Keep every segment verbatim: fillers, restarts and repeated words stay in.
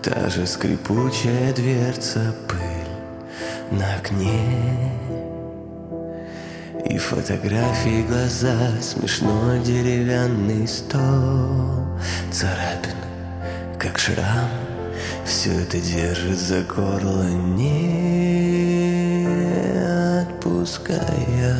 Та же скрипучая дверца, пыль на окне и фотографии, глаза, смешной деревянный стол, царапин, как шрам, все это держит за горло, не отпуская.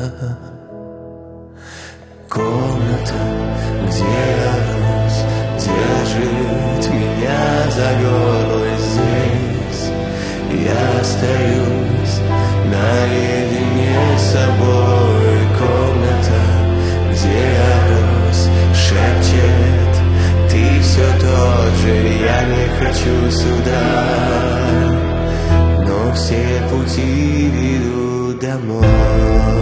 Комната, где я рос, держит меня за горло. Здесь я остаюсь наедине с собой. Комната, где я рос, шепчет: ты все тот же, я не хочу сюда, но все пути ведут домой.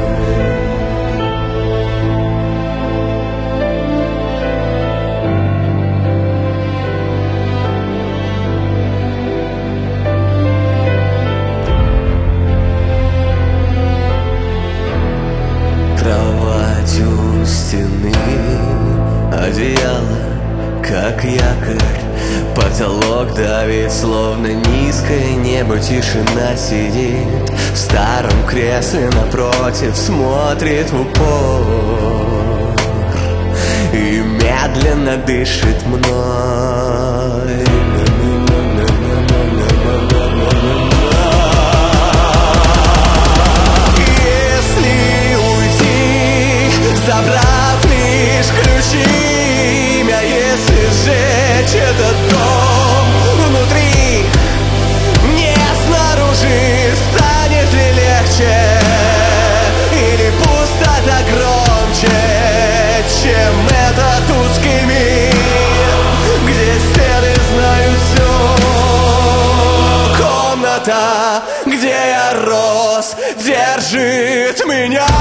Кровать у стены, одеяло, как якорь, потолок давит, словно низкое небо. Тишина сидит в старом кресле напротив, смотрит в упор и медленно дышит мной. Забрав лишь ключи, имя, если сжечь этот дом внутри, не снаружи, станет ли легче, или пустота громче, чем этот узкий мир, где стены знают все. Комната, где я рос, держит меня.